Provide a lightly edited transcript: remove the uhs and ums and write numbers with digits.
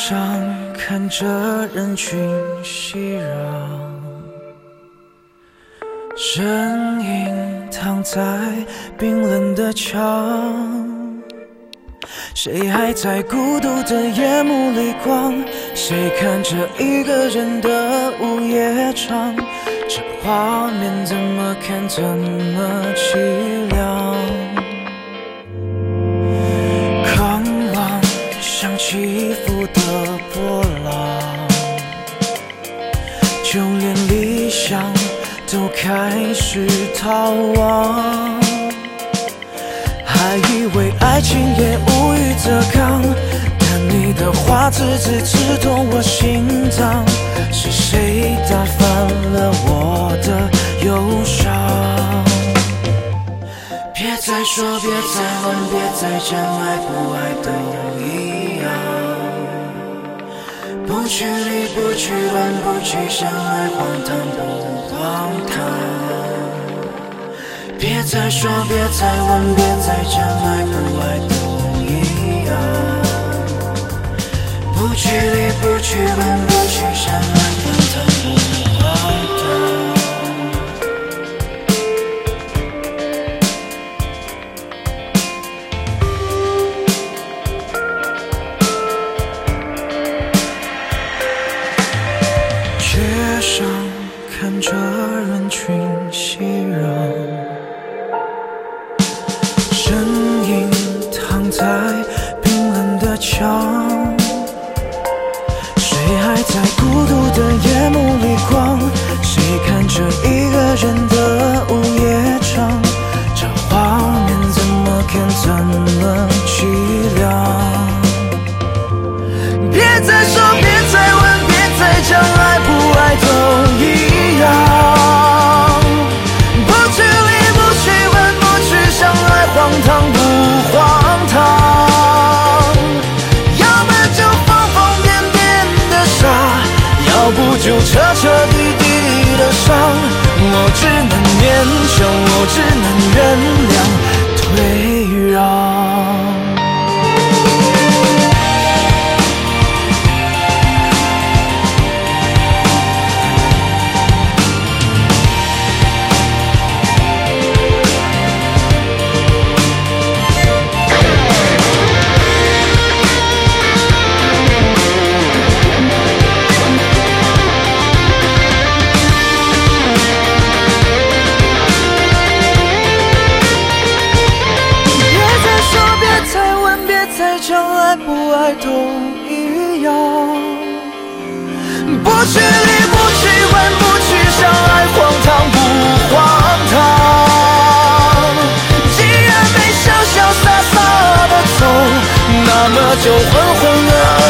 上看着人群熙攘，身影躺在冰冷的墙，谁还在孤独的夜幕里逛？谁看着一个人的午夜场？这画面怎么看怎么凄凉。狂妄像起伏的波浪，就连理想都开始逃亡。还以为爱情也无欲则刚，但你的话字字刺痛我心脏。是谁打翻了我的忧伤？别再说，别再问，别再讲，爱不爱都一样。不去理，不去问，不去想，爱荒唐不荒唐。别再说，别再问，别再讲，爱不爱都一样。不去理，不去问，不去想，爱荒唐不荒唐。街上看着人群熙攘，身影躺在冰冷的墙，谁还在孤独的夜幕里逛？谁看着一个人的午夜场？这画面怎么看怎么凄凉。别再说，别再问，别再讲，爱不爱都一样。不去理，不去问，不去想，爱荒唐不荒唐。要么就疯疯癫癫的傻，要不就彻彻底底的伤。我只能勉强，我只能原谅退让。不爱都一样，不去理，不去问，不去想，爱荒唐不荒唐。既然没潇潇洒洒的走，那么就浑浑噩噩